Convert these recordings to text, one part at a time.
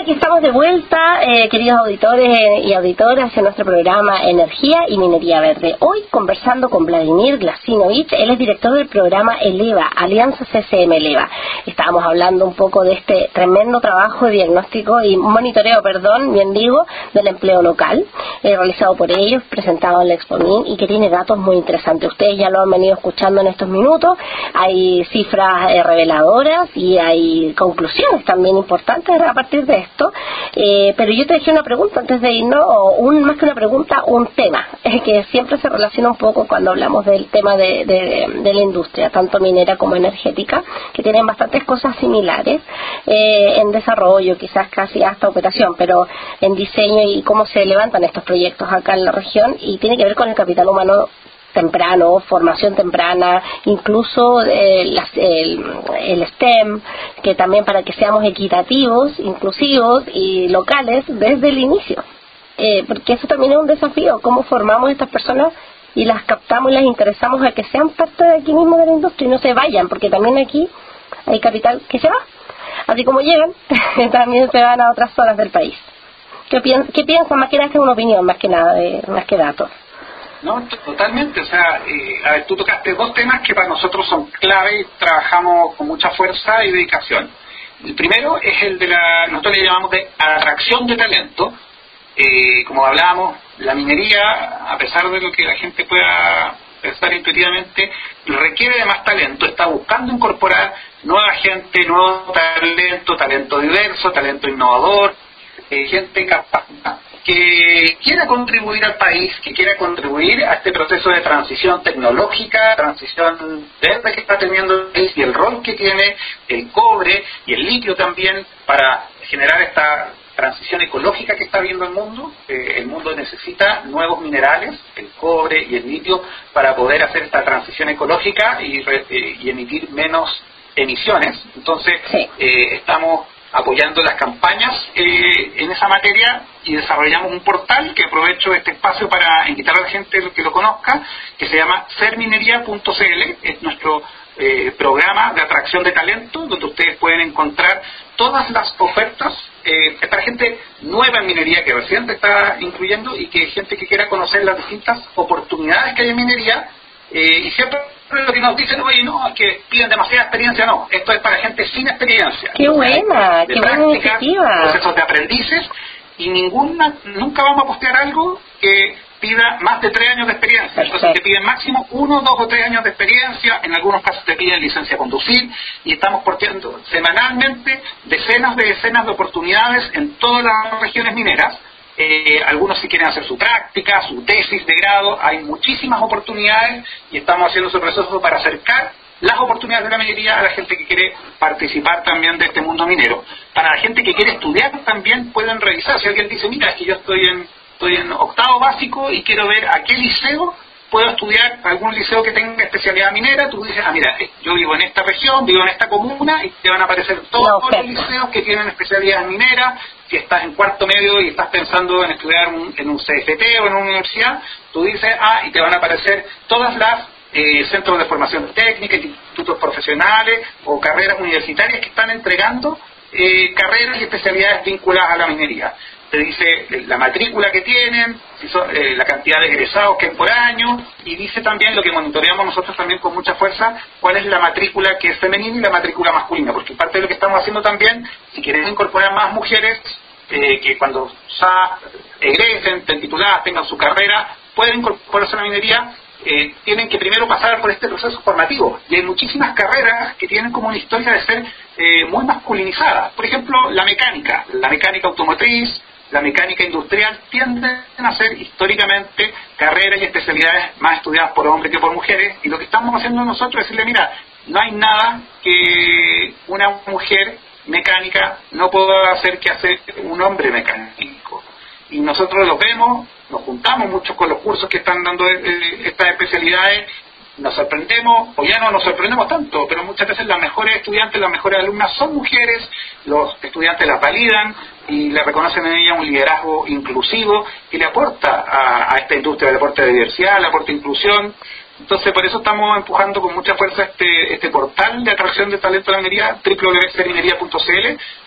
aquí estamos de vuelta, queridos auditores y auditoras, en nuestro programa Energía y Minería Verde. Hoy conversando con Vladimir Glasinovich, él es director del programa ELEVA, Alianza CCM ELEVA. Estábamos hablando un poco de este tremendo trabajo de diagnóstico y monitoreo, bien digo, del empleo local, realizado por ellos, presentado en la Expomin y que tiene datos muy interesantes. Ustedes ya lo han venido escuchando en estos minutos, hay cifras reveladoras y hay conclusiones también importantes a partir de esto, pero yo te dejé una pregunta antes de irnos, o más que una pregunta, un tema, que siempre se relaciona un poco cuando hablamos del tema de la industria, tanto minera como energética, que tienen bastantes cosas similares en desarrollo, quizás casi hasta operación, pero en diseño y cómo se levantan estos proyectos acá en la región, y tiene que ver con el capital humano temprano, formación temprana, incluso el STEM, que también para que seamos equitativos, inclusivos y locales desde el inicio, porque eso también es un desafío, cómo formamos a estas personas y las captamos y las interesamos a que sean parte de aquí mismo de la industria y no se vayan, porque también aquí hay capital que se va, así como llegan, también se van a otras zonas del país. ¿Qué piensan? Más que nada es una opinión, más que nada, más que datos. No, totalmente. O sea, a ver, tú tocaste dos temas que para nosotros son clave y trabajamos con mucha fuerza y dedicación. El primero es el de nosotros le llamamos de atracción de talento. Como hablábamos, la minería, a pesar de lo que la gente pueda pensar intuitivamente, requiere de más talento, está buscando incorporar nueva gente, nuevo talento diverso, talento innovador, gente capaz que quiera contribuir al país, que quiera contribuir a este proceso de transición tecnológica, transición verde que está teniendo el país y el rol que tiene el cobre y el litio también para generar esta transición ecológica que está viendo el mundo. El mundo necesita nuevos minerales, el cobre y el litio, para poder hacer esta transición ecológica y emitir menos emisiones. Entonces, sí, estamos apoyando las campañas en esa materia y desarrollamos un portal que aprovecho este espacio para invitar a la gente que lo conozca, que se llama serminería.cl. Es nuestro programa de atracción de talento, donde ustedes pueden encontrar todas las ofertas para gente nueva en minería que recién se está incluyendo y que gente que quiera conocer las distintas oportunidades que hay en minería. Y siempre lo que nos dicen, oye, no, es que piden demasiada experiencia. No, esto es para gente sin experiencia. ¡Qué buena! ¡Qué buena iniciativa! Procesos de aprendices, y nunca vamos a postear algo que pida más de 3 años de experiencia. Perfecto. Entonces te piden máximo 1, 2 o 3 años de experiencia, en algunos casos te piden licencia a conducir, y estamos posteando semanalmente decenas de oportunidades en todas las regiones mineras. Algunos si quieren hacer su práctica, su tesis de grado, hay muchísimas oportunidades y estamos haciendo ese proceso para acercar las oportunidades de la minería a la gente que quiere participar también de este mundo minero. Para la gente que quiere estudiar también pueden revisar. Si alguien dice, mira, es que yo estoy en octavo básico y quiero ver a qué liceo puedo estudiar, algún liceo que tenga especialidad minera, tú dices, mira, yo vivo en esta región, vivo en esta comuna, y te van a aparecer todos los liceos que tienen especialidad minera. Si estás en cuarto medio y estás pensando en estudiar en un CFT o en una universidad, tú dices, y te van a aparecer todas las centros de formación técnica, institutos profesionales o carreras universitarias que están entregando carreras y especialidades vinculadas a la minería. Te dice la matrícula que tienen, la cantidad de egresados que hay por año, y dice también lo que monitoreamos nosotros también con mucha fuerza, cuál es la matrícula que es femenina y la matrícula masculina, porque parte de lo que estamos haciendo también, si queremos incorporar más mujeres, que cuando egresen, tituladas, tengan su carrera, pueden incorporarse a la minería, tienen que primero pasar por este proceso formativo, y hay muchísimas carreras que tienen como una historia de ser muy masculinizadas. Por ejemplo, la mecánica automotriz, la mecánica industrial tienden a ser históricamente carreras y especialidades más estudiadas por hombres que por mujeres, y lo que estamos haciendo nosotros es decirle, mira, no hay nada que una mujer mecánica no pueda hacer que hacer un hombre mecánico, y nosotros lo vemos, nos juntamos mucho con los cursos que están dando estas especialidades, nos sorprendemos, o ya no nos sorprendemos tanto, pero muchas veces las mejores estudiantes, las mejores alumnas son mujeres, los estudiantes las validan y le reconocen en ella un liderazgo inclusivo que le aporta a esta industria, le aporta diversidad, le aporta inclusión. Entonces, por eso estamos empujando con mucha fuerza este portal de atracción de talento de la minería, www.serminería.cl,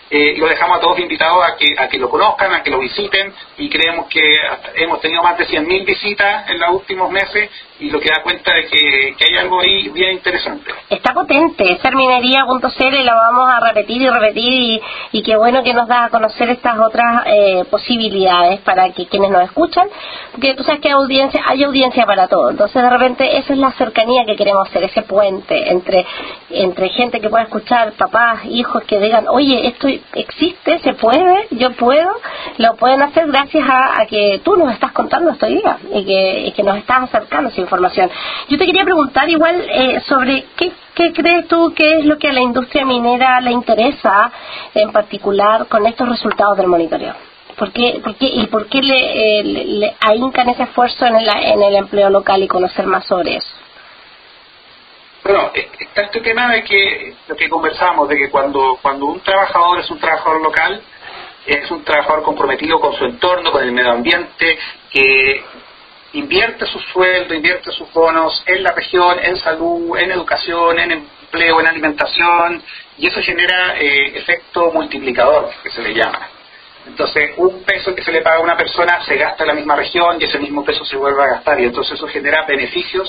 lo dejamos a todos invitados a que lo conozcan, a que lo visiten, y creemos que hemos tenido más de 100.000 visitas en los últimos meses, y lo que da cuenta de que hay algo ahí bien interesante. Está potente, serminería.cl, la vamos a repetir y repetir, y qué bueno que nos da a conocer estas otras posibilidades para que quienes nos escuchan, porque tú sabes que hay audiencia para todo, entonces de repente esa es la cercanía que queremos hacer, ese puente entre gente que pueda escuchar, papás, hijos, que digan, oye, esto existe, se puede, yo puedo, lo pueden hacer gracias a que tú nos estás contando esto hoy día, y que nos estás acercando esa información. Yo te quería preguntar igual sobre qué crees tú que es lo que a la industria minera le interesa en particular con estos resultados del monitoreo. ¿Por qué le ahincan ese esfuerzo en el empleo local y conocer más sobre eso? Bueno, está este tema de que lo que conversamos, de que cuando un trabajador es un trabajador local, es un trabajador comprometido con su entorno, con el medio ambiente, que invierte su sueldo, invierte sus bonos en la región, en salud, en educación, en empleo, en alimentación, y eso genera efecto multiplicador, que se le llama. Entonces, un peso que se le paga a una persona se gasta en la misma región y ese mismo peso se vuelve a gastar, y entonces eso genera beneficios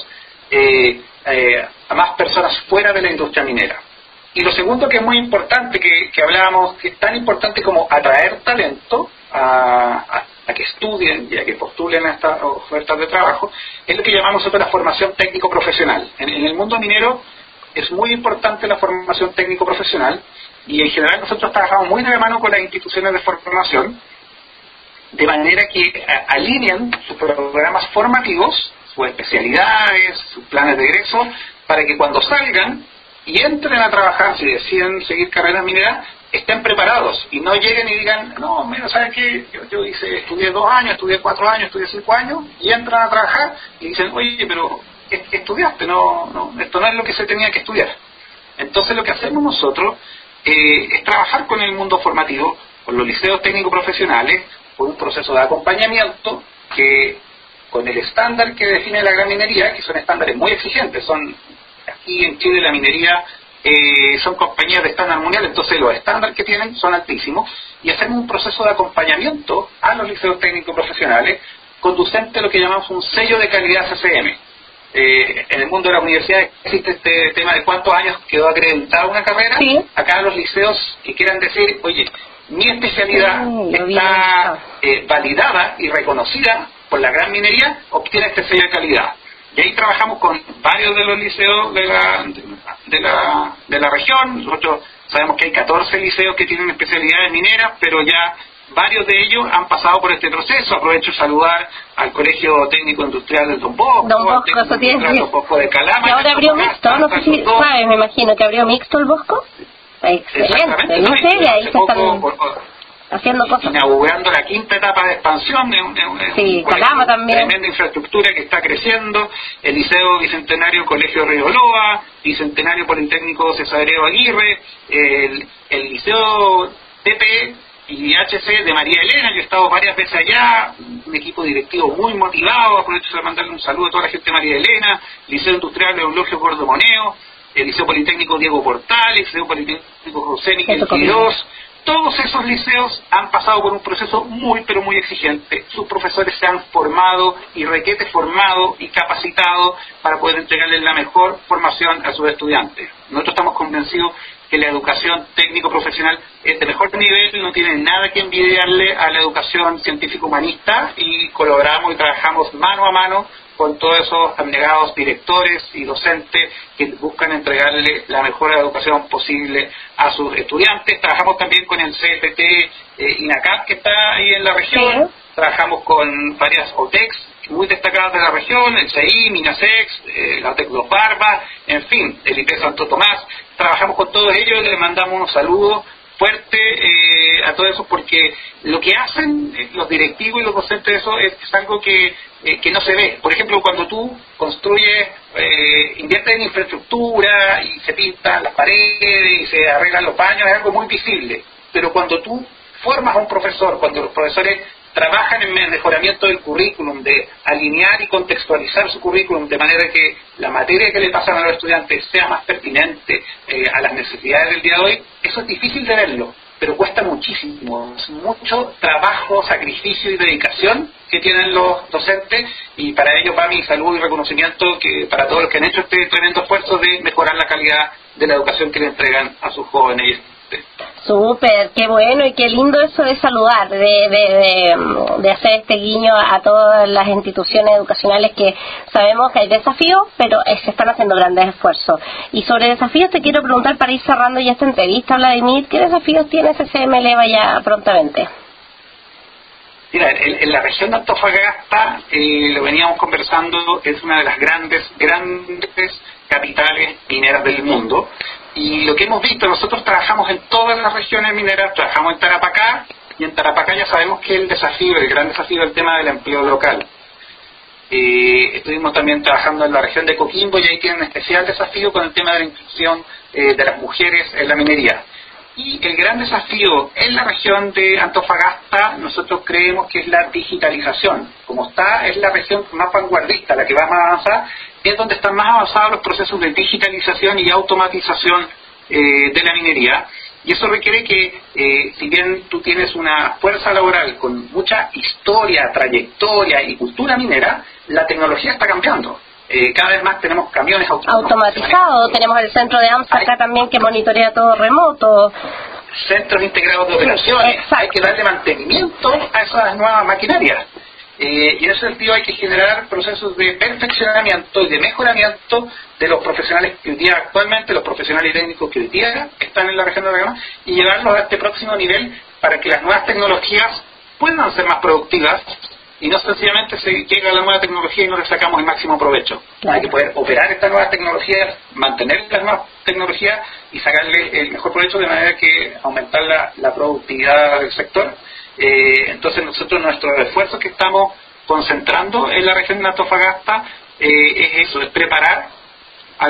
a más personas fuera de la industria minera. Y lo segundo, que es muy importante, que hablábamos, que es tan importante como atraer talento a que estudien y a que postulen a estas ofertas de trabajo, es lo que llamamos nosotros la formación técnico-profesional. En el mundo minero es muy importante la formación técnico-profesional, y en general nosotros trabajamos muy de la mano con las instituciones de formación, de manera que alinean sus programas formativos, sus especialidades, sus planes de egreso, para que cuando salgan y entren a trabajar, si deciden seguir carreras mineras, estén preparados y no lleguen y digan, no, mira, ¿sabes qué? Yo estudié 2 años, estudié 4 años, estudié 5 años, y entran a trabajar y dicen, oye, pero ¿qué estudiaste? No, esto no es lo que se tenía que estudiar. Entonces lo que hacemos nosotros es trabajar con el mundo formativo, con los liceos técnicos profesionales, con un proceso de acompañamiento que, con el estándar que define la gran minería, que son estándares muy exigentes, aquí en Chile la minería son compañías de estándar mundial, entonces los estándares que tienen son altísimos, y hacemos un proceso de acompañamiento a los liceos técnicos profesionales conducente a lo que llamamos un sello de calidad CCM. En el mundo de las universidades existe este tema de cuántos años quedó acreditada una carrera. Sí. Acá los liceos que quieran decir, oye, mi especialidad está validada y reconocida por la gran minería, obtiene este sello de calidad. Y ahí trabajamos con varios de los liceos de la región. Nosotros sabemos que hay 14 liceos que tienen especialidades mineras, pero ya varios de ellos han pasado por este proceso. Aprovecho de saludar al Colegio Técnico Industrial del Don Bosco, Don Bosco de Calama. Que ahora abrió mixto, no sé si sabes, me imagino que abrió mixto el Bosco. Excelente, no sé, y ahí se están haciendo cosas. Inaugurando la 5ª etapa de expansión de un Calama también. Tremenda infraestructura que está creciendo. El Liceo Bicentenario Colegio Río Loa, Bicentenario Politécnico Cesareo Aguirre, el Liceo TP y HC de María Elena. Yo he estado varias veces allá, un equipo directivo muy motivado. Aprovecho de mandarle un saludo a toda la gente de María Elena. Liceo Industrial Eulogio Gordo Moneo, el Liceo Politécnico Diego Portal, el Liceo Politécnico José Miguel Quirós. Todos esos liceos han pasado por un proceso muy, pero muy exigente. Sus profesores se han formado y requete formado y capacitado para poder entregarles la mejor formación a sus estudiantes. Nosotros estamos convencidos que la educación técnico-profesional es de mejor nivel, no tiene nada que envidiarle a la educación científico-humanista, y colaboramos y trabajamos mano a mano con todos esos abnegados directores y docentes que buscan entregarle la mejor educación posible a sus estudiantes. Trabajamos también con el CFT INACAP, que está ahí en la región. Sí. Trabajamos con varias OTECs muy destacadas de la región, el CEI, Minasex, la OTEC Los Barbas, en fin, el IP Santo Tomás. Trabajamos con todos ellos y les mandamos unos saludos fuerte a todo eso, porque lo que hacen los directivos y los docentes de eso es algo que no se ve. Por ejemplo, cuando tú construyes, inviertes en infraestructura y se pintan las paredes y se arreglan los baños, es algo muy visible. Pero cuando tú formas a un profesor, cuando los profesores trabajan en el mejoramiento del currículum, de alinear y contextualizar su currículum de manera que la materia que le pasan a los estudiantes sea más pertinente a las necesidades del día de hoy, eso es difícil de verlo. pero cuesta muchísimo, es mucho trabajo, sacrificio y dedicación que tienen los docentes, y para ello va mi saludo y reconocimiento que para todos los que han hecho este tremendo esfuerzo de mejorar la calidad de la educación que le entregan a sus jóvenes. Súper, qué bueno y qué lindo eso de saludar, de hacer este guiño a todas las instituciones educacionales que sabemos que hay desafíos, pero se están haciendo grandes esfuerzos. Y sobre desafíos te quiero preguntar, para ir cerrando ya esta entrevista, Vladimir, ¿qué desafíos tiene CCM Eleva ya prontamente? Mira, en la región de Antofagasta, lo veníamos conversando, es una de las grandes capitales mineras del mundo. Y lo que hemos visto, nosotros trabajamos en todas las regiones mineras, trabajamos en Tarapacá, y en Tarapacá ya sabemos que el gran desafío es el tema del empleo local. Estuvimos también trabajando en la región de Coquimbo, y ahí tienen un especial desafío con el tema de la inclusión de las mujeres en la minería. Y el gran desafío en la región de Antofagasta, nosotros creemos que es la digitalización. Como es la región más vanguardista, la que va más avanzada, es donde están más avanzados los procesos de digitalización y automatización de la minería. Y eso requiere que, si bien tú tienes una fuerza laboral con mucha historia, trayectoria y cultura minera, la tecnología está cambiando. Cada vez más tenemos camiones automatizados, tenemos el centro de AMSA acá también que monitorea todo remoto. Centros integrados de operaciones, hay que darle mantenimiento a esas nuevas maquinarias. Y en ese sentido hay que generar procesos de perfeccionamiento y de mejoramiento de los profesionales que hoy día actualmente, los profesionales y técnicos que hoy día están en la región de Atacama, y llevarlos a este próximo nivel para que las nuevas tecnologías puedan ser más productivas y no sencillamente se llega a la nueva tecnología y no le sacamos el máximo provecho. Claro. Hay que poder operar estas nuevas tecnologías, mantener las nuevas tecnologías y sacarle el mejor provecho, de manera que aumentar la productividad del sector. Entonces nosotros, nuestros esfuerzos que estamos concentrando en la región de Antofagasta es eso, es preparar a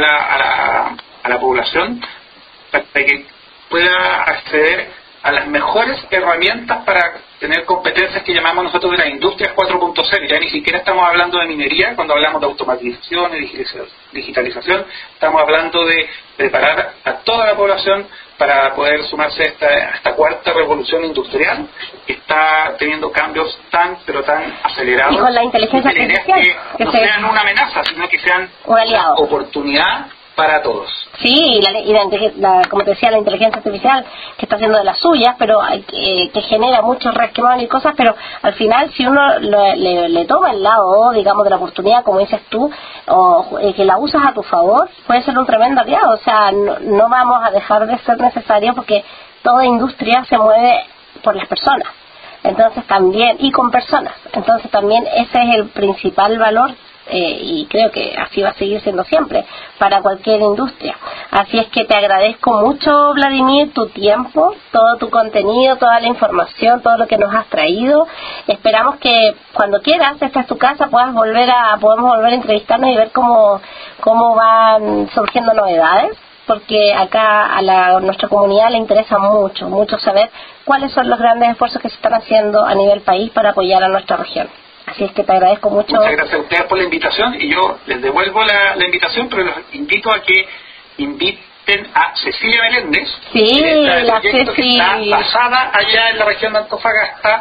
la población para que pueda acceder a las mejores herramientas para tener competencias que llamamos nosotros de la industria 4.0. Ya ni siquiera estamos hablando de minería cuando hablamos de automatización y digitalización, estamos hablando de preparar a toda la población para poder sumarse a esta cuarta revolución industrial que está teniendo cambios tan acelerados. Y con la inteligencia artificial, que no sean una amenaza, sino que sean una oportunidad para todos. Sí, como te decía, la inteligencia artificial que está haciendo de las suyas, pero que genera muchos resquemores y cosas, pero al final si uno le toma el lado, digamos, de la oportunidad, como dices tú, o que la usas a tu favor, puede ser un tremendo aliado. O sea, no vamos a dejar de ser necesarios, porque toda industria se mueve por las personas, entonces también, y con personas, entonces también ese es el principal valor. Y creo que así va a seguir siendo siempre para cualquier industria. Así es que te agradezco mucho, Vladimir, tu tiempo, todo tu contenido, toda la información, todo lo que nos has traído. Esperamos que cuando quieras, esta es tu casa, podemos volver a entrevistarnos y ver cómo van surgiendo novedades, porque acá a nuestra comunidad le interesa mucho saber cuáles son los grandes esfuerzos que se están haciendo a nivel país para apoyar a nuestra región. Así es que te agradezco mucho. Muchas gracias a ustedes por la invitación, y yo les devuelvo la invitación, pero los invito a que inviten a Cecilia Meléndez, sí, la proyecto que está basada allá en la región de Antofagasta,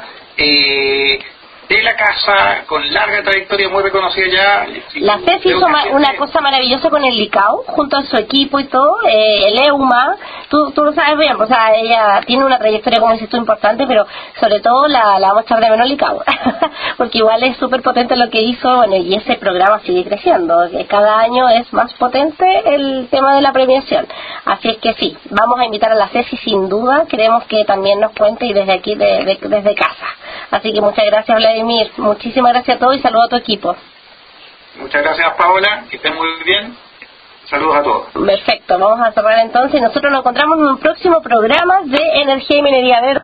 de la casa, con larga trayectoria, muy reconocida ya. La Ceci hizo una cosa maravillosa con el Licao, junto a su equipo y todo, el EUMA, tú lo sabes bien, o sea, ella tiene una trayectoria, como dices tú, importante, pero sobre todo la vamos a echar de menos Licao, porque igual es súper potente lo que hizo, bueno, y ese programa sigue creciendo, cada año es más potente el tema de la premiación. Así es que sí, vamos a invitar a la Ceci sin duda, queremos que también nos cuente, y desde aquí, desde casa. Así que muchas gracias, Vladimir, muchísimas gracias a todos y saludos a tu equipo. Muchas gracias, Paola, que estén muy bien. Saludos a todos. Perfecto, vamos a cerrar entonces. Nosotros nos encontramos en un próximo programa de Energía y Minería Verde.